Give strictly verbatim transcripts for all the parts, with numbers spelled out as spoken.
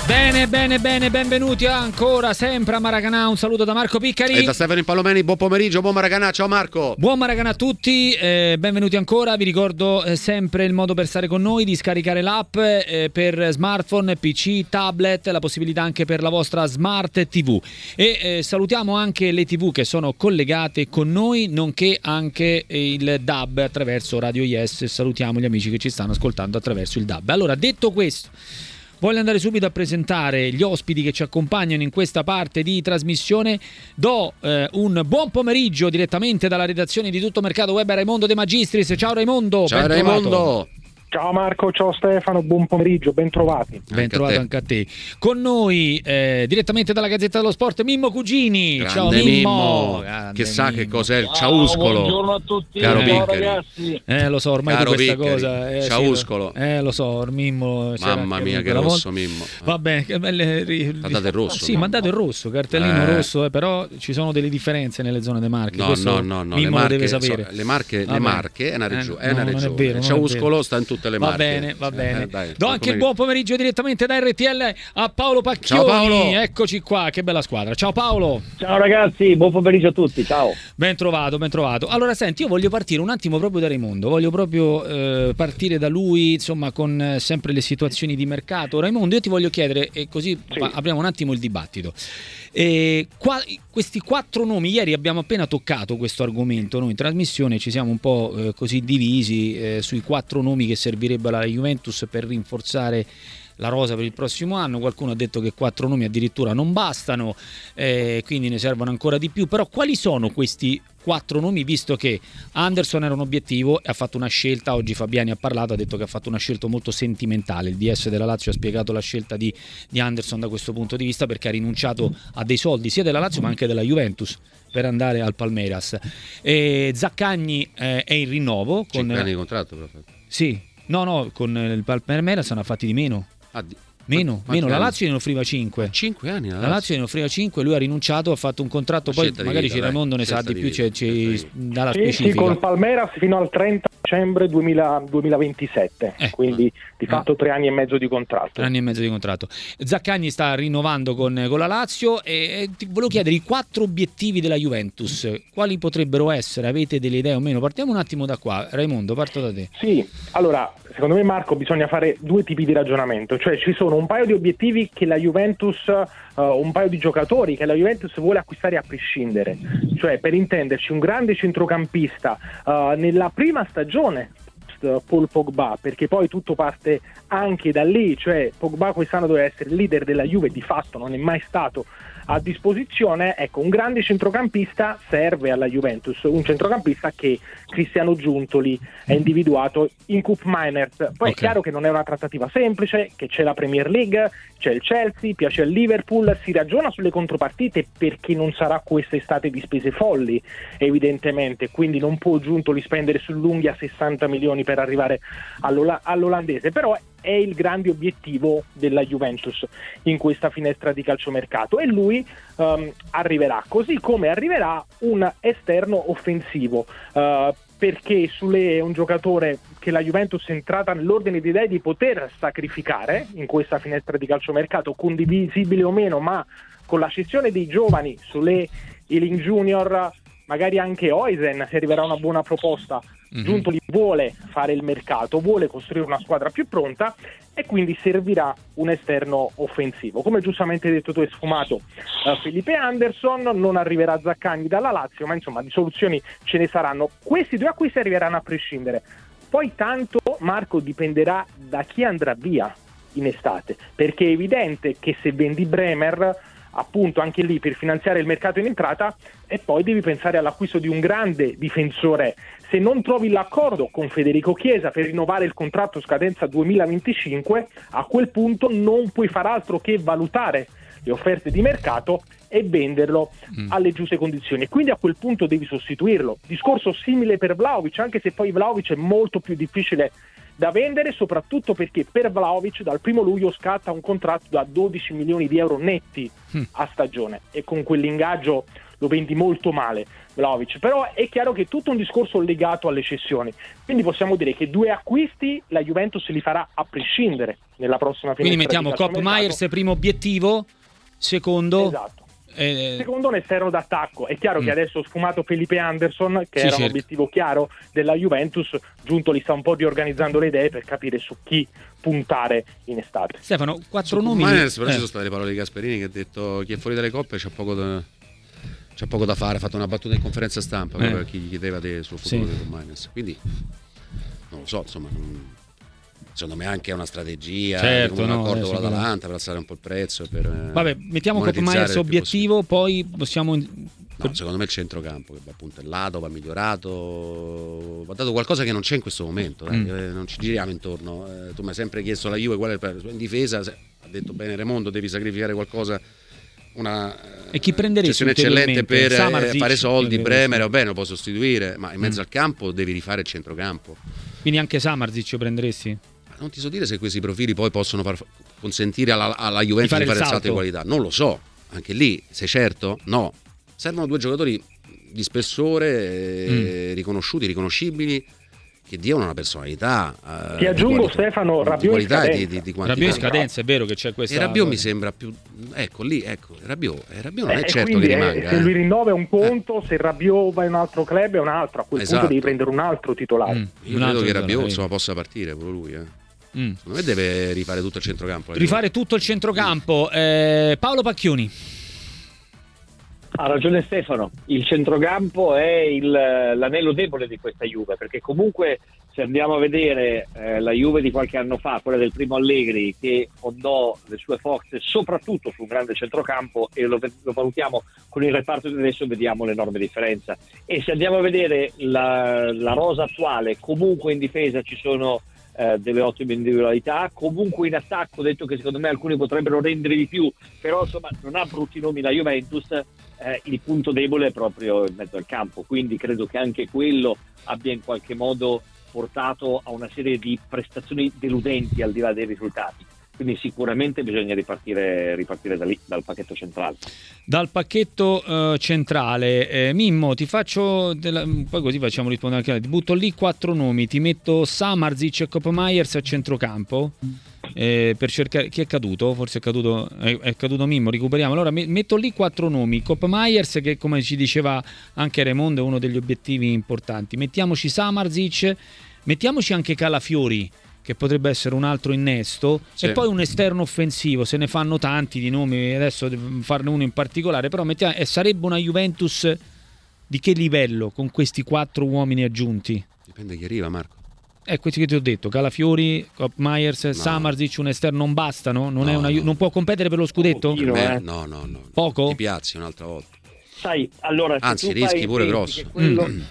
Bene, bene, bene, benvenuti ancora sempre a Maracanà. Un saluto da Marco Piccari e da Stefano Impallomeni. Buon pomeriggio, buon Maracanà. Ciao Marco. Buon Maracanà a tutti, eh, benvenuti ancora. Vi ricordo eh, sempre il modo per stare con noi, di scaricare l'app eh, per smartphone, P C, tablet, la possibilità anche per la vostra smart tivù. E eh, salutiamo anche le tivù che sono collegate con noi, nonché anche il D A B attraverso Radio Yes. Salutiamo gli amici che ci stanno ascoltando attraverso il D A B. Allora, detto questo, voglio andare subito a presentare gli ospiti che ci accompagnano in questa parte di trasmissione. Do eh, un buon pomeriggio direttamente dalla redazione di Tutto Mercato Web a Raimondo De Magistris. Ciao Raimondo. Ciao Raimondo. Ciao Marco, ciao Stefano, buon pomeriggio, ben trovati. Ben trovato anche a te. Con noi eh, direttamente dalla Gazzetta dello Sport Mimmo Cugini. Grande ciao Mimmo, Mimmo. Grande che sa Mimmo. che cos'è il ciauscolo. Buongiorno a tutti, caro ciao Piccari. ragazzi. Eh lo so, ormai Caro tu questa Piccari, cosa eh, ciauscolo. Sì, eh lo so, Mimmo. Mamma mia che rosso Mimmo. Vabbè, che belle ri... ha dato il rosso. Sì, ma ha dato il rosso, cartellino eh. rosso, eh, però ci sono delle differenze nelle zone delle Marche. No, Questo no, no, no, Mimmo le lo deve Marche, sapere. so, le Marche, Va le bene. Marche è una, regio- Eh, è una no, non è regione. vero, il non è ciauscolo vero. sta in tutte le Va Marche. bene, va bene. Eh, dai, Do anche il buon pomeriggio direttamente da R T L a Paolo Pacchioni. Ciao Paolo. Eccoci qua, che bella squadra. Ciao Paolo. Ciao ragazzi, buon pomeriggio a tutti, ciao. Ben trovato, ben trovato. Allora senti, io voglio partire un attimo proprio da Raimondo, voglio proprio eh, partire da lui, insomma, con eh, sempre le situazioni di mercato. Raimondo, io ti voglio chiedere, e così Sì. pa- apriamo un attimo il dibattito. E qua, questi quattro nomi, ieri abbiamo appena toccato questo argomento, noi in trasmissione ci siamo un po' eh, così divisi eh, sui quattro nomi che servirebbero alla Juventus per rinforzare la rosa per il prossimo anno. Qualcuno ha detto che quattro nomi addirittura non bastano, eh, quindi ne servono ancora di più. Però quali sono questi quattro nomi, visto che Anderson era un obiettivo e ha fatto una scelta? Oggi Fabiani ha parlato, ha detto che ha fatto una scelta molto sentimentale. Il D S della Lazio ha spiegato la scelta di, di Anderson da questo punto di vista, perché ha rinunciato a dei soldi sia della Lazio ma anche della Juventus per andare al Palmeiras. E Zaccagni eh, è in rinnovo con cinque anni di contratto proprio. sì, no no con il Palmeiras ne ha fatti di meno. Ah, di... Meno, Ma- meno. La anni? Lazio ne offriva cinque. cinque anni la La Lazio. Lazio ne offriva cinque, lui ha rinunciato, ha fatto un contratto, Una poi scelta di magari vita, ci dai. Raimondo ne sa Scelta di di più, vita, cioè, ci scelta dà la Sì, sì, specifica. con Palmeiras fino al trenta dicembre duemila duemilaventisette, Eh. quindi di Eh. fatto tre anni e mezzo di contratto. Tre anni e mezzo di contratto. Zaccagni sta rinnovando con, con la Lazio e, e ti volevo chiedere i quattro obiettivi della Juventus, quali potrebbero essere? Avete delle idee o meno? Partiamo un attimo da qua. Raimondo, parto da te. Sì, allora, secondo me Marco bisogna fare due tipi di ragionamento, cioè ci sono un paio di obiettivi che la Juventus, uh, un paio di giocatori che la Juventus vuole acquistare a prescindere, cioè per intenderci un grande centrocampista uh, nella prima stagione Paul Pogba, perché poi tutto parte anche da lì, cioè Pogba quest'anno doveva essere il leader della Juve, di fatto non è mai stato a disposizione. Ecco, un grande centrocampista serve alla Juventus, un centrocampista che Cristiano Giuntoli ha individuato in Cup Miners. Poi Okay. è chiaro che non è una trattativa semplice, che c'è la Premier League, c'è il Chelsea, piace al Liverpool, si ragiona sulle contropartite perché non sarà quest'estate di spese folli evidentemente, quindi non può Giuntoli spendere sull'unghia sessanta milioni per arrivare all'ola- all'olandese, però è il grande obiettivo della Juventus in questa finestra di calciomercato e lui um, arriverà, così come arriverà un esterno offensivo, uh, perché Sule è un giocatore che la Juventus è entrata nell'ordine di idee di poter sacrificare in questa finestra di calciomercato, condivisibile o meno, ma con la cessione dei giovani, Sule, Ealing Junior, magari anche Oisen, se arriverà una buona proposta. Mhm. Giuntoli vuole fare il mercato, vuole costruire una squadra più pronta e quindi servirà un esterno offensivo. Come giustamente hai detto tu, è sfumato uh, Felipe Anderson, non arriverà Zaccagni dalla Lazio, ma insomma di soluzioni ce ne saranno. Questi due acquisti arriveranno a prescindere. Poi tanto, Marco, dipenderà da chi andrà via in estate, perché è evidente che se vendi Bremer, appunto anche lì per finanziare il mercato in entrata, e poi devi pensare all'acquisto di un grande difensore. Se non trovi l'accordo con Federico Chiesa per rinnovare il contratto scadenza duemilaventicinque, a quel punto non puoi far altro che valutare le offerte di mercato e venderlo Mm. alle giuste condizioni, e quindi a quel punto devi sostituirlo. Discorso simile per Vlahovic, anche se poi Vlahovic è molto più difficile da vendere, soprattutto perché per Vlahovic dal primo luglio scatta un contratto da dodici milioni di euro netti Mm. a stagione, e con quell'ingaggio lo vendi molto male Vlahovic, però è chiaro che è tutto un discorso legato alle cessioni, quindi possiamo dire che due acquisti la Juventus li farà a prescindere nella prossima finestra. Quindi mettiamo Kopp Meiers primo obiettivo, secondo esatto. Eh, Secondo un esterno d'attacco. È chiaro mm. che adesso ho sfumato Felipe Anderson, che sì, era certo. un obiettivo chiaro della Juventus. Giunto li sta un po' riorganizzando le idee per capire su chi puntare in estate. Stefano, quattro Su nomi. Miners, però eh. ci sono state le parole di Gasperini che ha detto chi è fuori dalle coppe c'ha poco da, c'ha poco da fare. Ha fatto una battuta in conferenza stampa eh. per chi gli chiedeva del suo futuro sì. di Miners. Quindi non lo so, insomma. Non... Secondo me anche è una strategia, certo, un no, accordo eh, con l'Atalanta per alzare un po' il prezzo. Per, Vabbè, mettiamo Kopp Meiers obiettivo, poi possiamo. No, secondo me il centrocampo che va puntellato, va migliorato, va dato qualcosa che non c'è in questo momento. Mm. Eh, non ci giriamo intorno. Eh, tu mi hai sempre chiesto la Juve qual è il in difesa. Se, ha detto bene Raimondo, devi sacrificare qualcosa. Una e chi prenderesti eccellente per Samardzic, fare soldi. Bremer, va bene, lo può sostituire, ma in mezzo mm. al campo devi rifare il centrocampo. Quindi anche Samardzic lo prenderesti? Non ti so dire se questi profili poi possono far, consentire alla, alla Juventus di fare, di fare il salto di qualità. Non lo so, anche lì, sei certo? No. Servono due giocatori di spessore, mm. eh, riconosciuti, riconoscibili, che diano una personalità. Eh, Ti aggiungo Stefano, Rabiot in scadenza. Di, di, di Rabiot in scadenza, è vero che c'è questa. E Rabiot mi sembra più. Ecco lì, ecco, Rabiot, Rabiot non eh, è certo che rimanga. Eh, se lui rinnova è un conto, eh. se Rabiot va in un altro club è un altro. A quel esatto. punto devi prendere un altro titolare. Mm. Io un credo che Rabiot insomma possa partire pure lui, eh. Mm. Secondo me deve rifare tutto il centrocampo. Rifare tutto il centrocampo. Eh, Paolo Pacchioni. Ha ragione Stefano, il centrocampo è il, l'anello debole di questa Juve, perché comunque se andiamo a vedere eh, la Juve di qualche anno fa, quella del primo Allegri, che fondò le sue forze soprattutto su un grande centrocampo, e lo, lo valutiamo con il reparto di adesso, vediamo l'enorme differenza. E se andiamo a vedere la, la rosa attuale, comunque in difesa ci sono Eh, delle ottime individualità, comunque in attacco, detto che secondo me alcuni potrebbero rendere di più, però insomma non ha brutti nomi la Juventus. Eh, il punto debole è proprio in mezzo al campo, quindi credo che anche quello abbia in qualche modo portato a una serie di prestazioni deludenti al di là dei risultati. Quindi sicuramente bisogna ripartire, ripartire da lì, dal pacchetto centrale. Dal pacchetto uh, centrale. Eh, Mimmo, ti faccio della... poi così facciamo rispondere anche a te. Ti butto lì quattro nomi, ti metto Samardzic e Kopp Meiers a centrocampo. Eh, per cercare chi è caduto, forse è caduto, è, è caduto Mimmo, recuperiamo. Allora metto lì quattro nomi. Kopp Meiers, che come ci diceva anche Raimondo è uno degli obiettivi importanti. Mettiamoci Samardzic, mettiamoci anche Calafiori, che potrebbe essere un altro innesto, sì. E poi un esterno offensivo. Se ne fanno tanti di nomi, adesso devo farne uno in particolare, però mettiamo, e sarebbe una Juventus di che livello con questi quattro uomini aggiunti? Dipende chi arriva, Marco. Eh, questi che ti ho detto, Calafiori, Kopp Meiers, no. Samardzic, un esterno non bastano? Non, no, è una, no. non può competere per lo scudetto? Pochino, Beh, eh. no, no, no. Poco? Ti piazzi un'altra volta. Sai, allora, se anzi tu rischi pure grosso. Quello... Mm.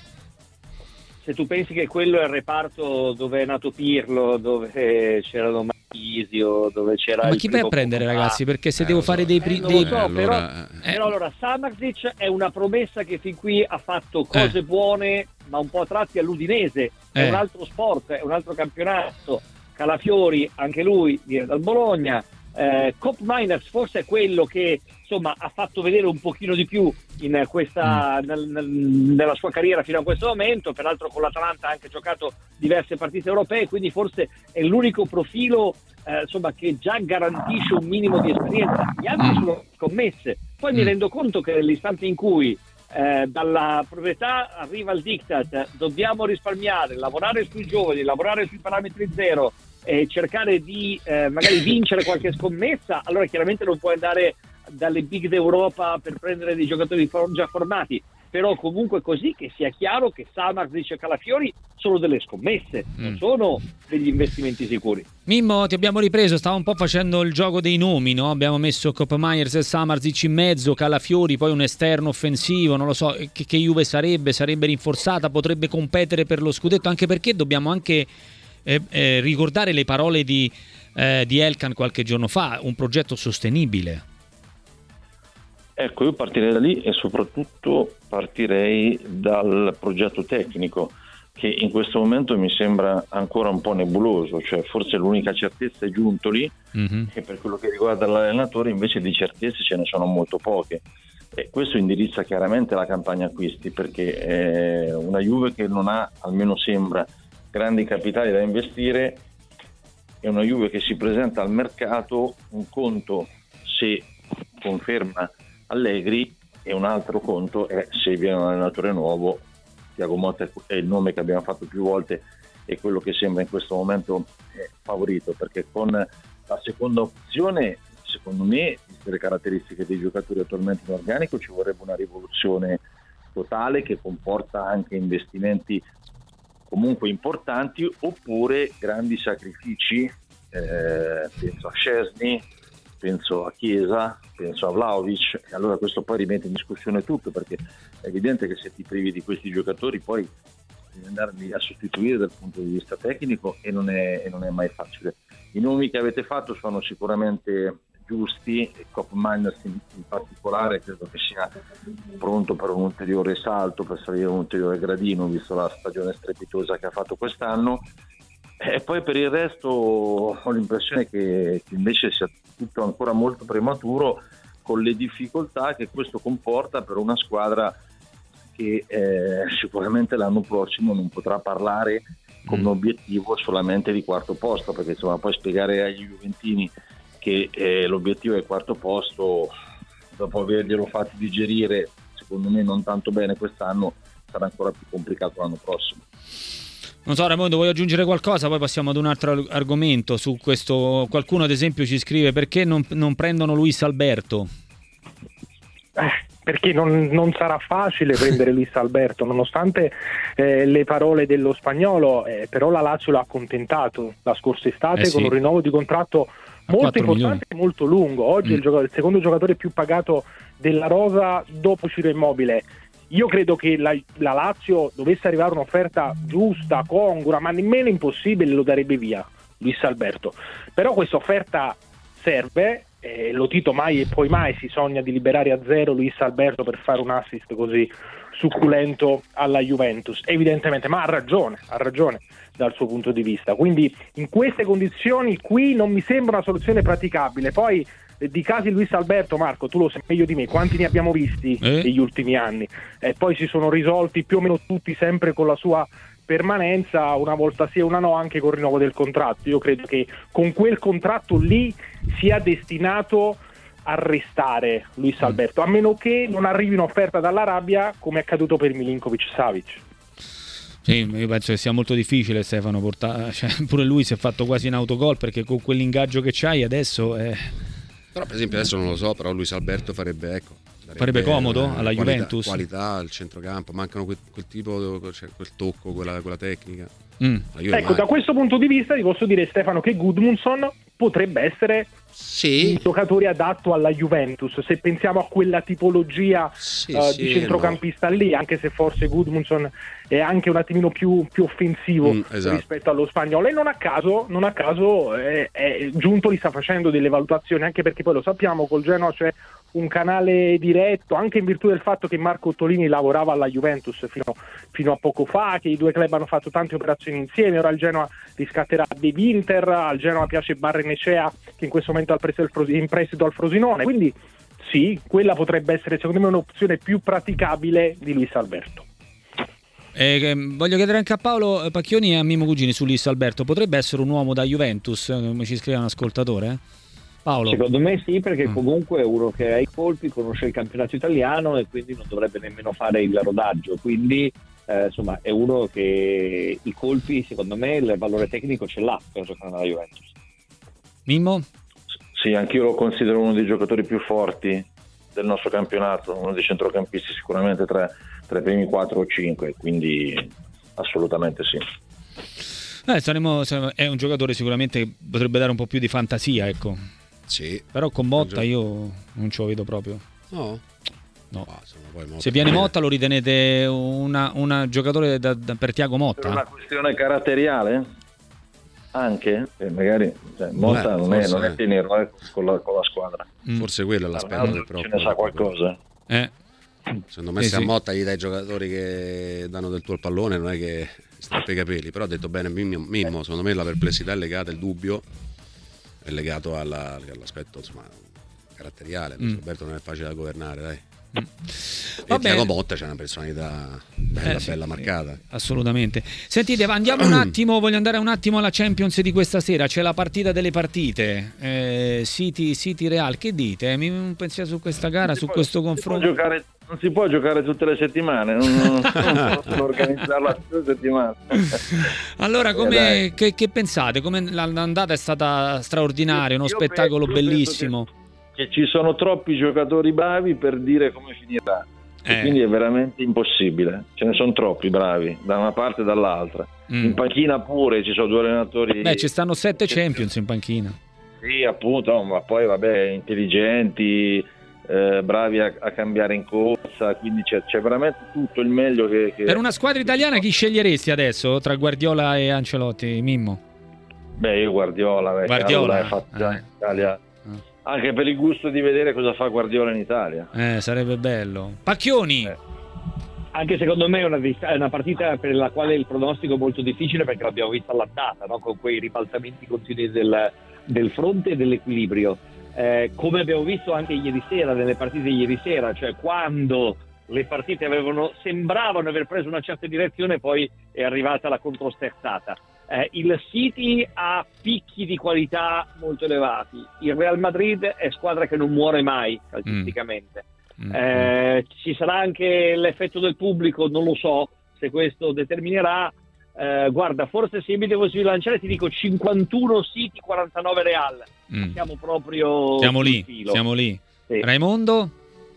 Se tu pensi che quello è il reparto dove è nato Pirlo, dove c'erano Marchisio, dove c'era. Ma il chi vai a prendere, ragazzi? Perché se eh, devo fare dei. Eh, non dei... lo so, eh, però, allora, eh. però allora Samardzic è una promessa che fin qui ha fatto cose eh. buone, ma un po' a tratti all'Udinese. È eh. un altro sport, è un altro campionato. Calafiori, anche lui, viene dal Bologna. Eh, Kopp Meiers forse è quello che insomma ha fatto vedere un pochino di più in questa mm. nel, nel, nella sua carriera fino a questo momento. Peraltro con l'Atalanta ha anche giocato diverse partite europee, quindi forse è l'unico profilo eh, insomma che già garantisce un minimo di esperienza. Gli altri sono scommesse. Poi mm. mi rendo conto che nell'istante in cui eh, dalla proprietà arriva il diktat, dobbiamo risparmiare, lavorare sui giovani, lavorare sui parametri zero e cercare di eh, magari vincere qualche scommessa, allora chiaramente non puoi andare dalle big d'Europa per prendere dei giocatori già formati, però comunque così che sia chiaro che Samardzic e Calafiori sono delle scommesse, mm. non sono degli investimenti sicuri. Mimmo, ti abbiamo ripreso, stavo un po' facendo il gioco dei nomi, no? Abbiamo messo Kopp Meiers e Samardzic in mezzo, Calafiori, poi un esterno offensivo, non lo so che, che Juve sarebbe, sarebbe rinforzata, potrebbe competere per lo scudetto, anche perché dobbiamo anche Eh, eh, ricordare le parole di, eh, di Elkan qualche giorno fa, un progetto sostenibile. Ecco, io partirei da lì e soprattutto partirei dal progetto tecnico, che in questo momento mi sembra ancora un po' nebuloso, cioè forse l'unica certezza è Giuntoli, mm-hmm. e per quello che riguarda l'allenatore invece di certezze ce ne sono molto poche. E questo indirizza chiaramente la campagna acquisti, perché è una Juve che non ha, almeno sembra, grandi capitali da investire, è una Juve che si presenta al mercato, un conto se conferma Allegri e un altro conto è se viene un allenatore nuovo. Thiago Motta è il nome che abbiamo fatto più volte e quello che sembra in questo momento è favorito, perché con la seconda opzione, secondo me, viste le caratteristiche dei giocatori attualmente in organico, ci vorrebbe una rivoluzione totale che comporta anche investimenti comunque importanti oppure grandi sacrifici, eh, penso a Szczesny, penso a Chiesa, penso a Vlahovic, e allora questo poi rimette in discussione tutto, perché è evidente che se ti privi di questi giocatori poi devi andarli a sostituire dal punto di vista tecnico e non è, e non è mai facile. I nomi che avete fatto sono sicuramente giusti, e Koopmeiners in, in particolare credo che sia pronto per un ulteriore salto, per salire un ulteriore gradino, visto la stagione strepitosa che ha fatto quest'anno. E poi per il resto ho l'impressione che, che invece sia tutto ancora molto prematuro, con le difficoltà che questo comporta per una squadra che eh, sicuramente l'anno prossimo non potrà parlare come obiettivo solamente di quarto posto, perché insomma poi spiegare agli juventini che eh, l'obiettivo è il quarto posto, dopo averglielo fatti digerire secondo me non tanto bene quest'anno, sarà ancora più complicato l'anno prossimo. Non so, Raimondo, vuoi aggiungere qualcosa? Poi passiamo ad un altro argomento su questo. Qualcuno ad esempio ci scrive: perché non, non prendono Luis Alberto? Eh, perché non, non sarà facile prendere Luis Alberto, nonostante eh, le parole dello spagnolo, eh, però la Lazio l'ha accontentato la scorsa estate, eh sì, con un rinnovo di contratto molto importante e molto lungo. Oggi mm. è il, gioc- il secondo giocatore più pagato della rosa dopo Ciro Immobile. Io credo che la, la Lazio dovesse arrivare un'offerta giusta, congrua, ma nemmeno impossibile, lo darebbe via Luis Alberto. Però questa offerta serve, eh, lo Tito mai e poi mai si sogna di liberare a zero Luis Alberto per fare un assist così succulento alla Juventus, evidentemente, ma ha ragione, ha ragione dal suo punto di vista. Quindi in queste condizioni qui non mi sembra una soluzione praticabile. Poi di casi Luis Alberto, Marco, tu lo sai meglio di me, quanti ne abbiamo visti eh? negli ultimi anni, e poi si sono risolti più o meno tutti sempre con la sua permanenza, una volta sì e una no, anche col rinnovo del contratto. Io credo che con quel contratto lì sia destinato a restare Luis Alberto, a meno che non arrivi un'offerta dall'Arabia come è accaduto per Milinkovic-Savic. Sì, io penso che sia molto difficile, Stefano, portare, cioè, pure lui si è fatto quasi in autogol, perché con quell'ingaggio che c'hai adesso è... Però per esempio adesso non lo so, però Luis Alberto farebbe, ecco, farebbe comodo eh, alla qualità, Juventus, qualità al centrocampo, mancano quel, quel tipo, cioè, quel tocco, quella, quella tecnica. Mm. Ecco, mai... da questo punto di vista ti posso dire, Stefano, che Gudmundsson potrebbe essere sì. un giocatore adatto alla Juventus, se pensiamo a quella tipologia sì, uh, sì, di centrocampista no. lì, anche se forse Gudmundsson è anche un attimino più, più offensivo mm, esatto. rispetto allo spagnolo, e non a caso, non a caso è, è Giuntoli sta facendo delle valutazioni, anche perché poi lo sappiamo, col Genoa c'è un canale diretto, anche in virtù del fatto che Marco Ottolini lavorava alla Juventus fino, fino a poco fa, che i due club hanno fatto tante operazioni insieme. Ora il Genoa riscatterà De Winter, al Genoa piace Barrenechea, che in questo momento è in prestito al Frosinone, quindi sì, quella potrebbe essere secondo me un'opzione più praticabile di Luis Alberto. Eh, voglio chiedere anche a Paolo Pacchioni e a Mimo Cugini su Luis Alberto: potrebbe essere un uomo da Juventus, come ci scrive un ascoltatore? Eh? Paolo? Secondo me sì, perché mm. comunque è uno che ha i colpi, conosce il campionato italiano e quindi non dovrebbe nemmeno fare il rodaggio, quindi eh, insomma è uno che i colpi, secondo me, il valore tecnico ce l'ha per giocare nella Juventus. Mimmo? Sì, anch'io lo considero uno dei giocatori più forti del nostro campionato, uno dei centrocampisti sicuramente tra, tra i primi quattro o cinque, quindi assolutamente sì. Eh, saremo, saremo, è un giocatore sicuramente che potrebbe dare un po' più di fantasia, ecco. Sì. Però con Motta io non ce lo vedo proprio. No. No. Ah, poi Motta. Se viene Motta lo ritenete una, una giocatore da, da, per Tiago Motta? Per una questione caratteriale? Anche, eh, magari cioè, Motta non, è, non è tenero eh, con, la, con la squadra. Mm. Forse quello è l'aspetto del proprio. Ce ne sa qualcosa. Eh. Secondo me eh, se sì. a Motta gli dai giocatori che danno del tuo al pallone non è che strappa i capelli, però ha detto bene Mimmo, Mimmo, secondo me la perplessità è legata, il dubbio è legato alla, all'aspetto insomma caratteriale. mm. Roberto non è facile da governare, dai. Mm. E Thiago Motta c'è una personalità bella, eh, sì, bella marcata. Assolutamente. Sentite, andiamo un attimo, voglio andare un attimo alla Champions di questa sera. C'è la partita delle partite, eh, City, City Real. Che dite? Mi un pensiero su questa gara, su può, questo confronto? Si giocare, non si può giocare tutte le settimane, non, non, non possono organizzarla tutte le settimane. Allora, come, eh, che, che pensate? Come l'andata è stata straordinaria, uno io spettacolo penso, bellissimo. Che, che ci sono troppi giocatori bravi per dire come finirà. E eh. quindi è veramente impossibile, ce ne sono troppi bravi da una parte e dall'altra. mm. In panchina pure ci sono due allenatori. Beh, ci stanno sette che... Champions in panchina. Sì, appunto, ma poi vabbè, intelligenti, eh, bravi a, a cambiare in corsa, quindi c'è, c'è veramente tutto il meglio che, che... Per una squadra italiana chi sceglieresti adesso tra Guardiola e Ancelotti, Mimmo? Beh, io Guardiola, beh, Guardiola l'hai fatto già eh. in Italia. Anche per il gusto di vedere cosa fa Guardiola in Italia. Eh, sarebbe bello. Pacchioni. Eh. Anche secondo me è una, è una partita per la quale il pronostico è molto difficile, perché l'abbiamo vista all'andata, no? Con quei ribaltamenti continui del, del fronte e dell'equilibrio. Eh, come abbiamo visto anche ieri sera, nelle partite di ieri sera, cioè quando le partite avevano, sembravano aver preso una certa direzione, poi è arrivata la controsterzata. Eh, il City ha picchi di qualità molto elevati, il Real Madrid è squadra che non muore mai calcisticamente. Mm. Eh, ci sarà anche l'effetto del pubblico, non lo so se questo determinerà. Eh, guarda, forse se mi devo sbilanciare ti dico cinquantuno City, quarantanove Real. Mm. Siamo proprio siamo lì, filo. siamo lì. Sì. Raimondo?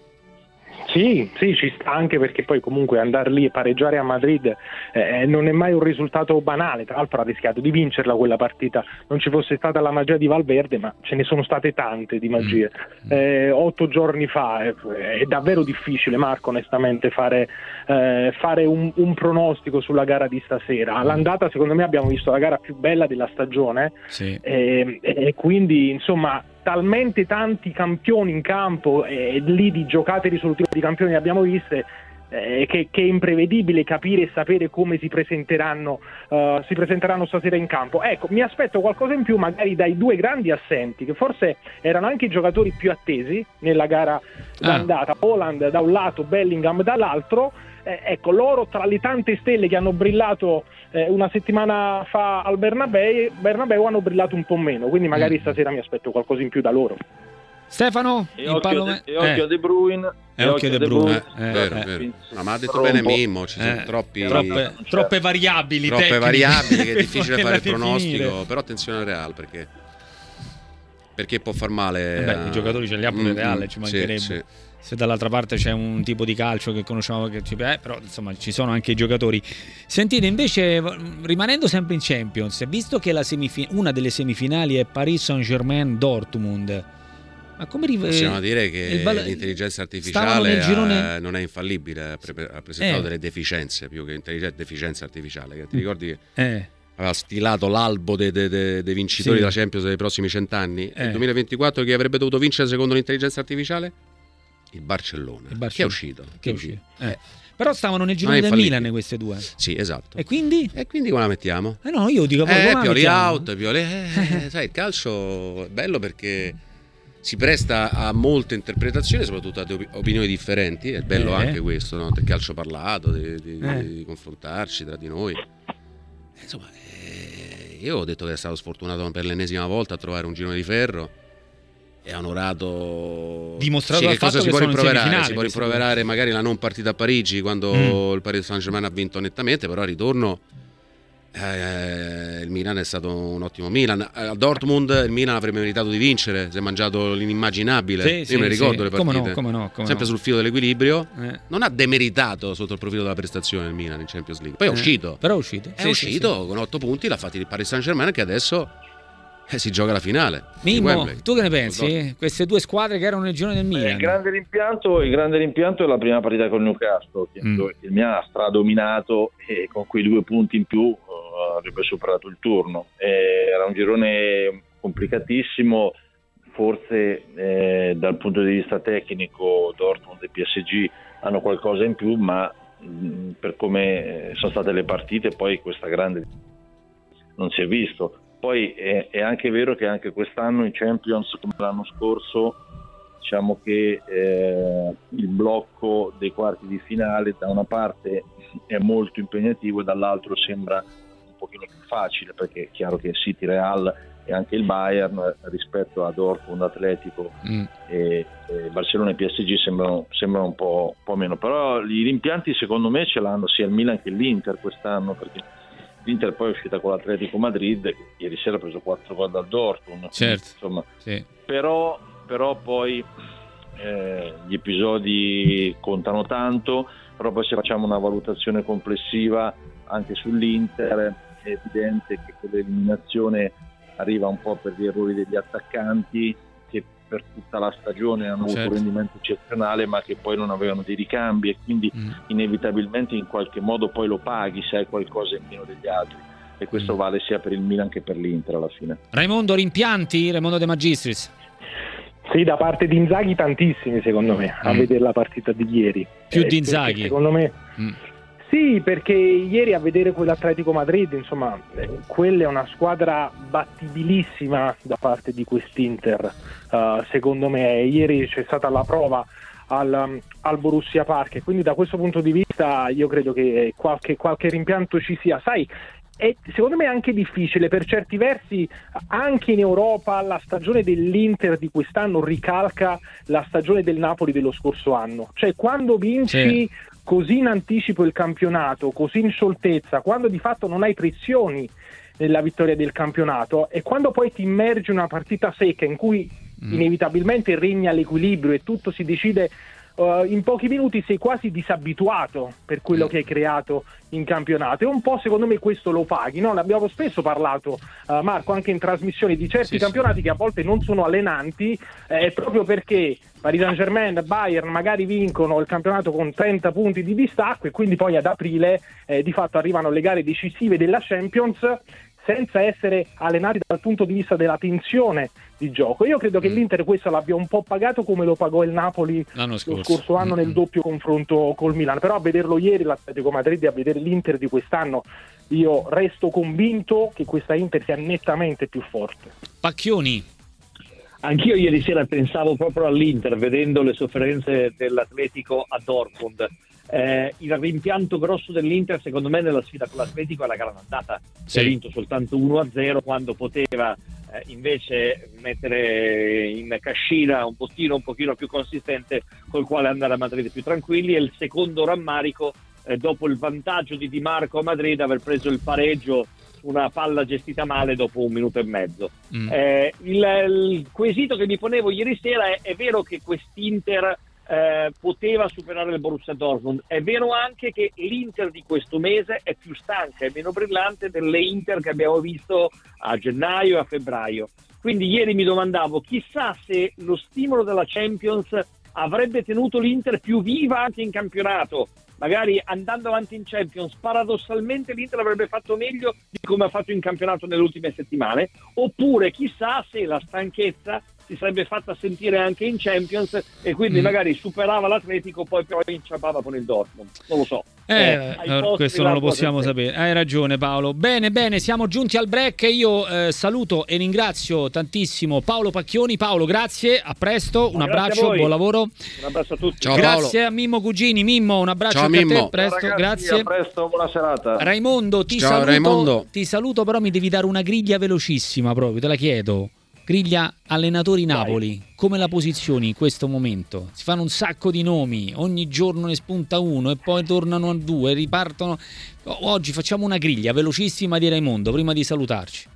Sì, sì, ci sta, anche perché poi comunque andare lì e pareggiare a Madrid eh, non è mai un risultato banale. Tra l'altro ha rischiato di vincerla quella partita, non ci fosse stata la magia di Valverde, ma ce ne sono state tante di magie. Mm. Eh, otto giorni fa eh, è davvero difficile, Marco, onestamente fare, eh, fare un, un pronostico sulla gara di stasera. All'andata secondo me abbiamo visto la gara più bella della stagione, sì. eh, e quindi insomma talmente tanti campioni in campo, e lì di giocate risolutive di campioni ne abbiamo viste, eh, che, che è imprevedibile capire e sapere come si presenteranno uh, si presenteranno stasera in campo. Ecco, mi aspetto qualcosa in più magari dai due grandi assenti, che forse erano anche i giocatori più attesi nella gara d'andata, ah. Haaland da un lato, Bellingham dall'altro. Eh, ecco, loro tra le tante stelle che hanno brillato eh, una settimana fa al Bernabeu, Bernabeu hanno brillato un po' meno, quindi magari mm. stasera mi aspetto qualcosa in più da loro. Stefano? E occhio, palome... de, e occhio eh. De Bruyne. E occhio De Bruyne. Eh, eh, vero, eh. vero. No, ma ha detto bene Mimmo, ci sono eh. troppi... troppe, troppe variabili troppe tecniche. variabili che è difficile fare il pronostico, però attenzione al Real, perché perché può far male. Eh beh, a... i giocatori ce li ha pure il Real, ci mancherebbe. Sì, sì. Se dall'altra parte c'è un tipo di calcio che conosciamo, che ci... eh, però insomma ci sono anche i giocatori. Sentite, invece, rimanendo sempre in Champions, visto che la semifin- una delle semifinali è Paris Saint-Germain-Dortmund, ma come riv- possiamo dire che val- l'intelligenza artificiale girone... non è infallibile, ha, pre- ha presentato eh. delle deficienze più che intelligenza, deficienza artificiale, che ti ricordi che eh. aveva stilato l'albo dei de, de, de vincitori sì. della Champions dei prossimi cent'anni. Eh. Nel duemilaventiquattro chi avrebbe dovuto vincere secondo l'intelligenza artificiale? Il Barcellona, il Barcellona. Che è uscito, che è uscito. Eh. Però stavano nel girone del Milan queste due. Sì, esatto. E quindi? E quindi come la mettiamo? Eh no, io dico eh, Pioli out, Pioli eh, sai, il calcio è bello perché si presta a molte interpretazioni, soprattutto a opinioni differenti. È bello eh. anche questo, no? Del calcio parlato, di, di, eh. di confrontarci tra di noi. Insomma, eh, io ho detto che è stato sfortunato per l'ennesima volta a trovare un girone di ferro. È onorato, dimostrato sì, dal che cosa fatto si che può rimproverare? Si può questo rimproverare magari la non partita a Parigi quando mm. il Paris Saint-Germain ha vinto nettamente, però al ritorno eh, il Milan è stato un ottimo Milan. A Dortmund il Milan avrebbe meritato di vincere, si è mangiato l'inimmaginabile. Sì, io sì, me ne ricordo sì. le partite, come no, come no, come sempre no. sul filo dell'equilibrio. Eh. Non ha demeritato sotto il profilo della prestazione il Milan in Champions League. Poi è eh. uscito, però è uscito, è sì, uscito sì, sì. con otto punti, l'ha fatti il Paris Saint-Germain che adesso Eh, si gioca la finale. Mimmo, tu che ne pensi? Queste due squadre che erano nel girone del Milan. Il grande rimpianto, il grande rimpianto è la prima partita con Newcastle, che mm. il Milan ha stradominato e con quei due punti in più uh, avrebbe superato il turno. Eh, era un girone complicatissimo, forse eh, dal punto di vista tecnico Dortmund e P S G hanno qualcosa in più, ma mh, per come sono state le partite poi questa grande non si è visto. Poi è, è anche vero che anche quest'anno i Champions, come l'anno scorso, diciamo che eh, il blocco dei quarti di finale da una parte è molto impegnativo e dall'altro sembra un pochino più facile, perché è chiaro che City, Real e anche il Bayern rispetto a Dortmund, Atletico mm. e, e Barcellona e P S G sembrano, sembrano un po', un po' meno, però i rimpianti secondo me ce l'hanno sia il Milan che l'Inter quest'anno, perché l'Inter poi è uscita con l'Atletico Madrid che ieri sera ha preso quattro gol dal Dortmund, certo. Insomma, sì. però, però poi eh, gli episodi contano tanto, però poi se facciamo una valutazione complessiva anche sull'Inter è evidente che quell'eliminazione arriva un po' per gli errori degli attaccanti che per tutta la stagione hanno avuto certo. un rendimento eccezionale ma che poi non avevano dei ricambi e quindi mm. inevitabilmente in qualche modo poi lo paghi se hai qualcosa in meno degli altri, e questo mm. vale sia per il Milan che per l'Inter alla fine. Raimondo, rimpianti? Raimondo De Magistris? Sì, da parte di Inzaghi tantissimi secondo me, mm. a vedere la partita di ieri. Più eh, di Inzaghi? Secondo me mm. sì, perché ieri a vedere quell'Atletico Madrid, insomma, eh, quella è una squadra battibilissima da parte di quest'Inter, uh, secondo me. Ieri c'è stata la prova al, al Borussia Park, e quindi da questo punto di vista io credo che qualche, qualche rimpianto ci sia. Sai, è, secondo me è anche difficile per certi versi, anche in Europa la stagione dell'Inter di quest'anno ricalca la stagione del Napoli dello scorso anno, cioè quando vinci... Sì. così in anticipo il campionato, così in scioltezza, quando di fatto non hai pressioni nella vittoria del campionato, e quando poi ti immergi in una partita secca in cui mm. inevitabilmente regna l'equilibrio e tutto si decide uh, in pochi minuti, sei quasi disabituato per quello mm. che hai creato in campionato, e un po' secondo me questo lo paghi, no? L'abbiamo spesso parlato, uh, Marco, anche in trasmissioni di certi sì, campionati sì. che a volte non sono allenanti, eh, proprio perché Paris Saint-Germain, Bayern magari vincono il campionato con trenta punti di distacco, e quindi poi ad aprile eh, di fatto arrivano le gare decisive della Champions senza essere allenati dal punto di vista della tensione di gioco. Io credo che mm. l'Inter questo l'abbia un po' pagato come lo pagò il Napoli l'anno scorso. lo scorso anno mm. nel doppio confronto col Milan, però a vederlo ieri l'Atletico Madrid e a vedere l'Inter di quest'anno io resto convinto che questa Inter sia nettamente più forte. Pacchioni. Anch'io ieri sera pensavo proprio all'Inter, vedendo le sofferenze dell'Atletico a Dortmund. Eh, il rimpianto grosso dell'Inter secondo me nella sfida con l'Atletico è la gara d'andata, sì. ha vinto soltanto uno a zero quando poteva eh, invece mettere in cascina un bottino un pochino più consistente col quale andare a Madrid più tranquilli, e il secondo rammarico eh, dopo il vantaggio di Di Marco a Madrid aver preso il pareggio, una palla gestita male dopo un minuto e mezzo. Mm. Eh, il, il quesito che mi ponevo ieri sera è: è vero che quest'Inter eh, poteva superare il Borussia Dortmund, è vero anche che l'Inter di questo mese è più stanca e meno brillante delle Inter che abbiamo visto a gennaio e a febbraio. Quindi ieri mi domandavo, chissà se lo stimolo della Champions avrebbe tenuto l'Inter più viva anche in campionato. Magari andando avanti in Champions paradossalmente l'Inter avrebbe fatto meglio di come ha fatto in campionato nelle ultime settimane, oppure chissà se la stanchezza si sarebbe fatta sentire anche in Champions e quindi mm. magari superava l'Atletico, poi poi inciampava con il Dortmund, non lo so. Eh, eh, questo non lo possiamo sapere. Hai ragione Paolo. Bene, bene, siamo giunti al break. Io eh, saluto e ringrazio tantissimo Paolo Pacchioni. Paolo, grazie, a presto, un grazie abbraccio, buon lavoro. Un abbraccio a tutti. Ciao, grazie Paolo. A Mimmo Cugini. Mimmo, un abbraccio. Ciao, anche Mimmo. a te, presto, ciao, ragazzi, grazie. A presto, buona serata. Raimondo, ti Ciao, saluto. Raimondo. Ti saluto, però mi devi dare una griglia velocissima proprio, te la chiedo. Griglia allenatori Napoli, Vai. Come la posizioni in questo momento? Si fanno un sacco di nomi, ogni giorno ne spunta uno e poi tornano a due, ripartono. Oggi facciamo una griglia velocissima di Raimondo prima di salutarci.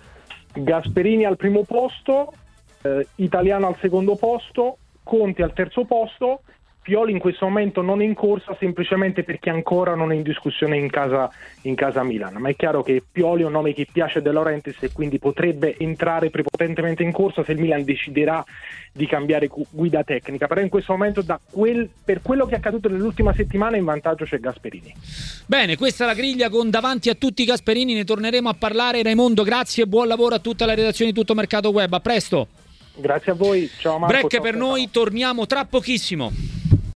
Gasperini al primo posto, eh, Italiano al secondo posto, Conte al terzo posto. Pioli in questo momento non è in corsa semplicemente perché ancora non è in discussione in casa, in casa Milan, ma è chiaro che Pioli è un nome che piace a De Laurentiis e quindi potrebbe entrare prepotentemente in corsa se il Milan deciderà di cambiare guida tecnica, però in questo momento da quel, per quello che è accaduto nell'ultima settimana in vantaggio c'è Gasperini. Bene, questa è la griglia con davanti a tutti i Gasperini, ne torneremo a parlare. Raimondo, grazie e buon lavoro a tutta la redazione di Tutto Mercato Web, a presto. Grazie a voi, ciao Marco. Break ciao, per ciao. noi, torniamo tra pochissimo.